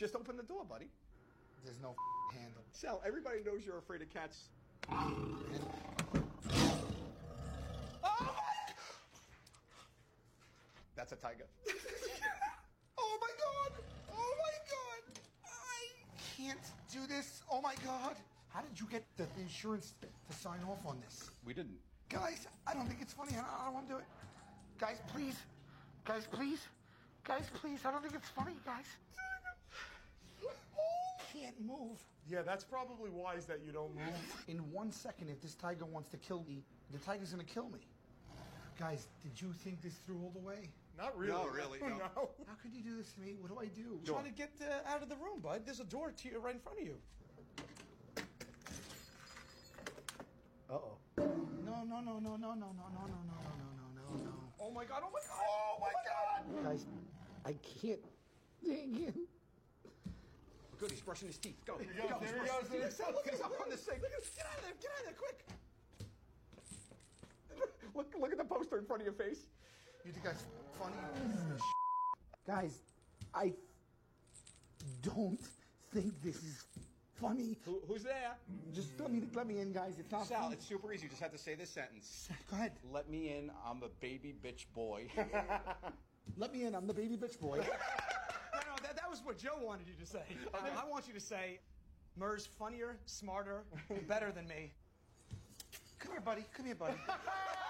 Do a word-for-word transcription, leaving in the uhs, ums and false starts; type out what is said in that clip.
Just open the door, buddy. There's no handle. Sal, everybody knows you're afraid of cats. That's a tiger. Oh my God! Oh my God! I can't do this. Oh my God! How did you get the insurance to sign off on this? We didn't. Guys, I don't think it's funny. I don't, I don't want to do it. Guys, please. Guys, please. Guys, please. I don't think it's funny, guys. Can't move. Yeah, that's probably wise that you don't move. In one second, if this tiger wants to kill me, the tiger's gonna kill me. Guys, did you think this through all the way? Not really. No, really, no. no. How could you do this to me? What do I do? Trying to get uh, out of the room, bud. There's a door to you right in front of you. Uh-oh. No, no, no, no, no, no, no, no, no, no, no, no, no, no. Oh my God, oh my God, oh my God! Guys, I can't. Dang it. Good, he's brushing his teeth. Go, There he go. goes, there he goes, there he goes. Sal, look, he's up on the sink. Look at, get out of there, get out of there, quick. Look, look at the poster in front of your face. You think that's funny? Guys, I don't think this is funny. Who, who's there? Just let me let me in, guys. It's not Sal, funny. it's super easy. You just have to say this sentence. Go ahead. Let me in, I'm a baby bitch boy. Let me in. I'm the baby bitch boy. No, no, that, that was what Joe wanted you to say. Uh, I want you to say, Murr's funnier, smarter, better than me. Come here, buddy. Come here, buddy.